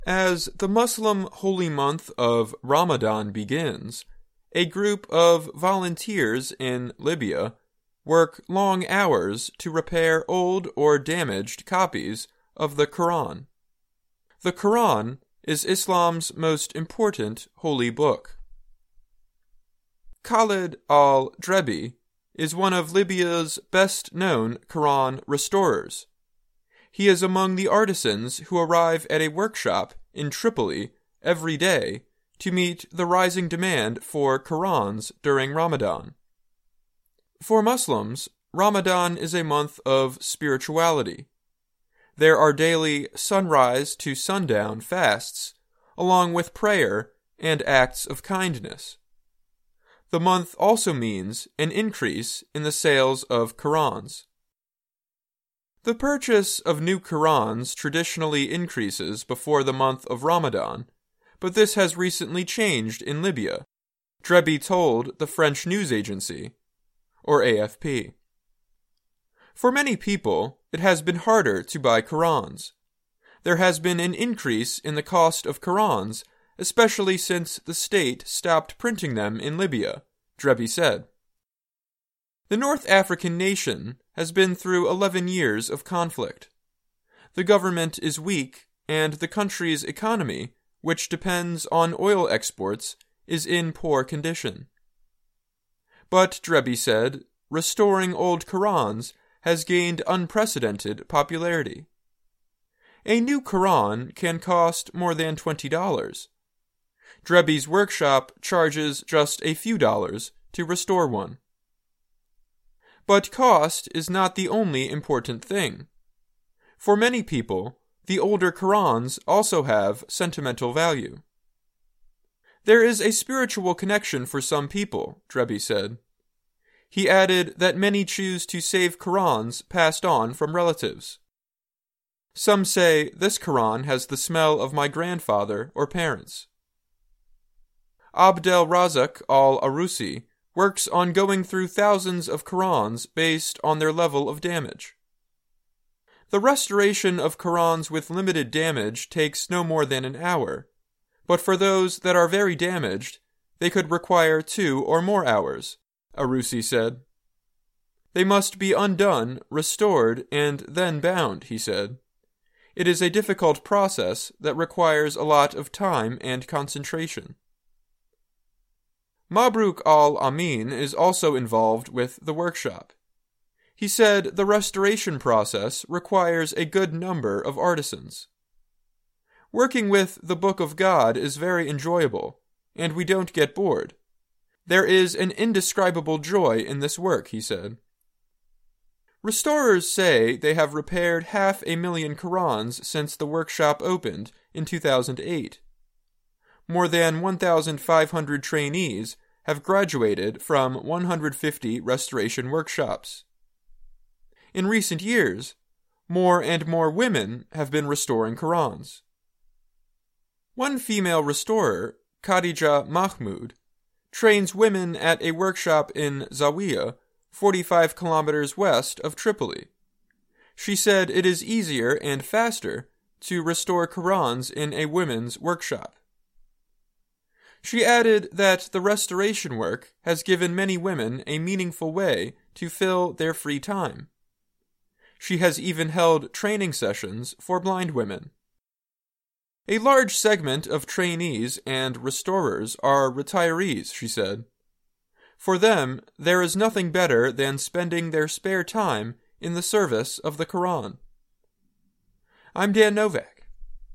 As the Muslim holy month of Ramadan begins, a group of volunteers in Libya work long hours to repair old or damaged copies of the Quran. The Quran is Islam's most important holy book. Khalid al-Drebi is one of Libya's best-known Quran restorers. He is among the artisans who arrive at a workshop in Tripoli every day to meet the rising demand for Qurans during Ramadan. For Muslims, Ramadan is a month of spirituality. There are daily sunrise to sundown fasts, along with prayer and acts of kindness. The month also means an increase in the sales of Qurans. The purchase of new Qurans traditionally increases before the month of Ramadan, but this has recently changed in Libya, Drebi told the French news agency, or AFP. For many people, it has been harder to buy Qurans. There has been an increase in the cost of Qurans, especially since the state stopped printing them in Libya, Drebi said. The North African nation has been through 11 years of conflict. The government is weak, and the country's economy, which depends on oil exports, is in poor condition. But, Drebi said, restoring old Qurans has gained unprecedented popularity. A new Quran can cost more than $20. Drebi's workshop charges just a few dollars to restore one. But cost is not the only important thing. For many people, the older Qurans also have sentimental value. There is a spiritual connection for some people, Drebi said. He added that many choose to save Qurans passed on from relatives. Some say this Quran has the smell of my grandfather or parents. Abdel Razak al-Arusi works on going through thousands of Qurans based on their level of damage. The restoration of Qurans with limited damage takes no more than an hour, but for those that are very damaged, they could require 2 or more hours, Arusi said. They must be undone, restored, and then bound, he said. It is a difficult process that requires a lot of time and concentration. Mabruk al-Amin is also involved with the workshop. He said the restoration process requires a good number of artisans. Working with the Book of God is very enjoyable, and we don't get bored. There is an indescribable joy in this work, he said. Restorers say they have repaired 500,000 Qurans since the workshop opened in 2008. More than 1,500 trainees have graduated from 150 restoration workshops. In recent years, more and more women have been restoring Qurans. One female restorer, Khadija Mahmoud, trains women at a workshop in Zawiya, 45 kilometers west of Tripoli. She said it is easier and faster to restore Qurans in a women's workshop. She added that the restoration work has given many women a meaningful way to fill their free time. She has even held training sessions for blind women. A large segment of trainees and restorers are retirees, she said. For them, there is nothing better than spending their spare time in the service of the Quran. I'm Dan Novak.